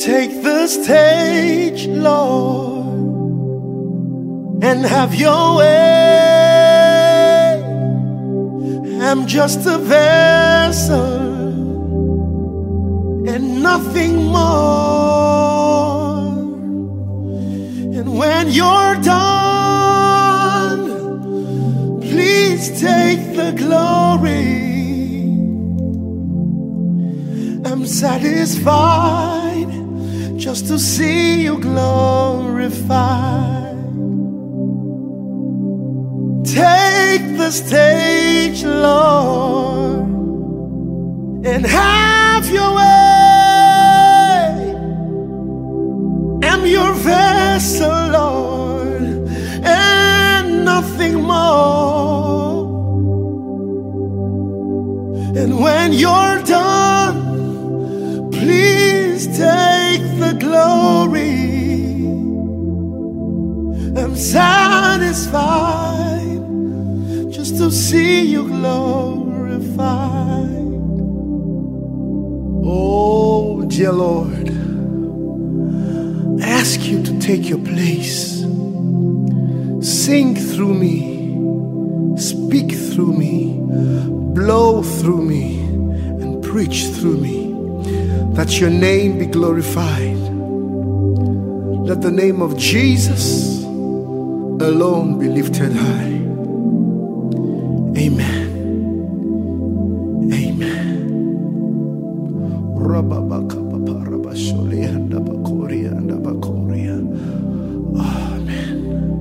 Take the stage, Lord, and have your way. I'm just a vessel and nothing more. And when you're done, please take the glory. I'm satisfied just to see you glorified. Take the stage, Lord, and have your way. I'm your vessel, Lord, and nothing more. And when you're done, please take the glory. I'm satisfied just to see you glorified. Oh, dear Lord, I ask you to take your place. Sing through me, speak through me, blow through me, and preach through me. That your name be glorified. Let the name of Jesus alone be lifted high. Amen. Amen. Amen.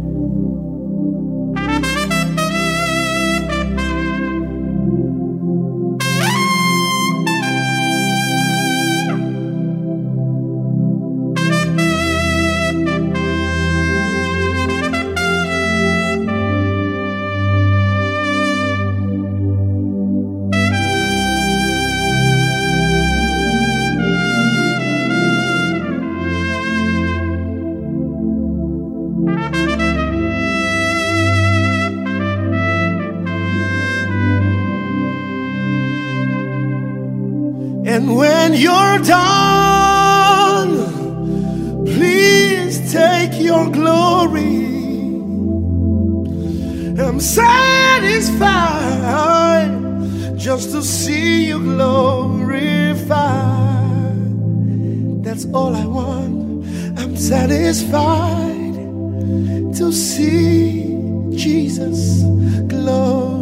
And when you're done, please take your glory. I'm satisfied just to see you glorified. That's all I want. I'm satisfied to see Jesus glorified.